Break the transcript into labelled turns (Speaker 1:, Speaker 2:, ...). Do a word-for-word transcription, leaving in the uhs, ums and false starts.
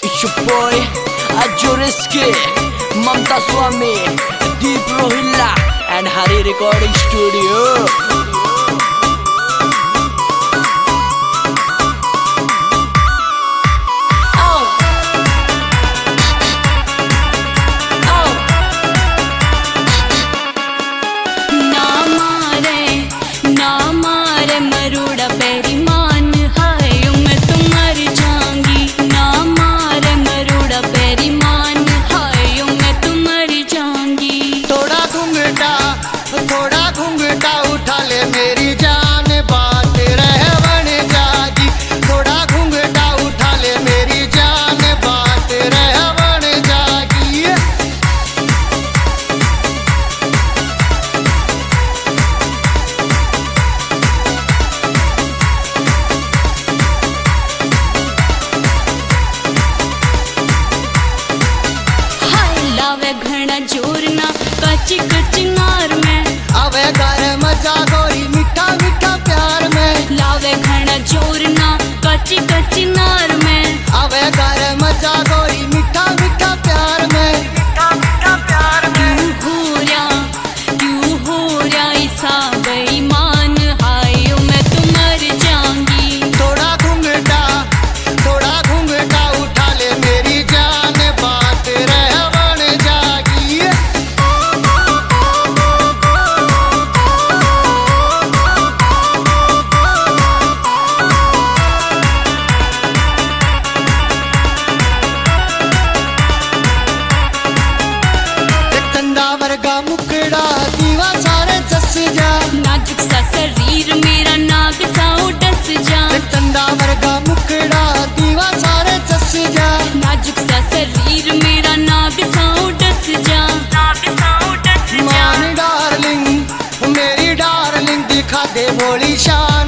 Speaker 1: It's your boy Ajoreski, Mamta Swami, Deep Rohilla, and Hari Recording Studio.
Speaker 2: थोड़ा घूंघटा उठा ले मेरी जान बात रहवन जागी। थोड़ा घूंघटा उठा ले मेरी जान बात रहवन जागी।
Speaker 3: हाय लावे घना जोर ना कच्ची कच्ची नार में
Speaker 2: आवे गारे मजा गोरी मीठा मीठा प्यार में।
Speaker 3: लावे घना जोर ना कच्ची कच्ची नार में
Speaker 2: आवे गारे मजा गोरी मीठा मीठा प्यार में। मीठा मीठा प्यार में
Speaker 3: क्यों हो रहा क्यों हो रहा ऐसा बेईमान हाय मैं तो मर जाऊंगी।
Speaker 2: थोड़ा घूंघटा थोड़ा घूंघटा उठा ले मेरी जान बात रहवन जागी। वर्गा मुकड़ा दीवा सारे जस जा।
Speaker 3: नाजुक सा शरीर मेरा नाग सा उडस जा।
Speaker 2: चंदा वर्गा मुकड़ा दीवा सारे जस जा।
Speaker 3: नाजुक सा शरीर मेरा नाग सा उडस जा। नाग सा उडस जा।
Speaker 2: मान डार्लिंग मेरी डार्लिंग दिखा दे भोली शान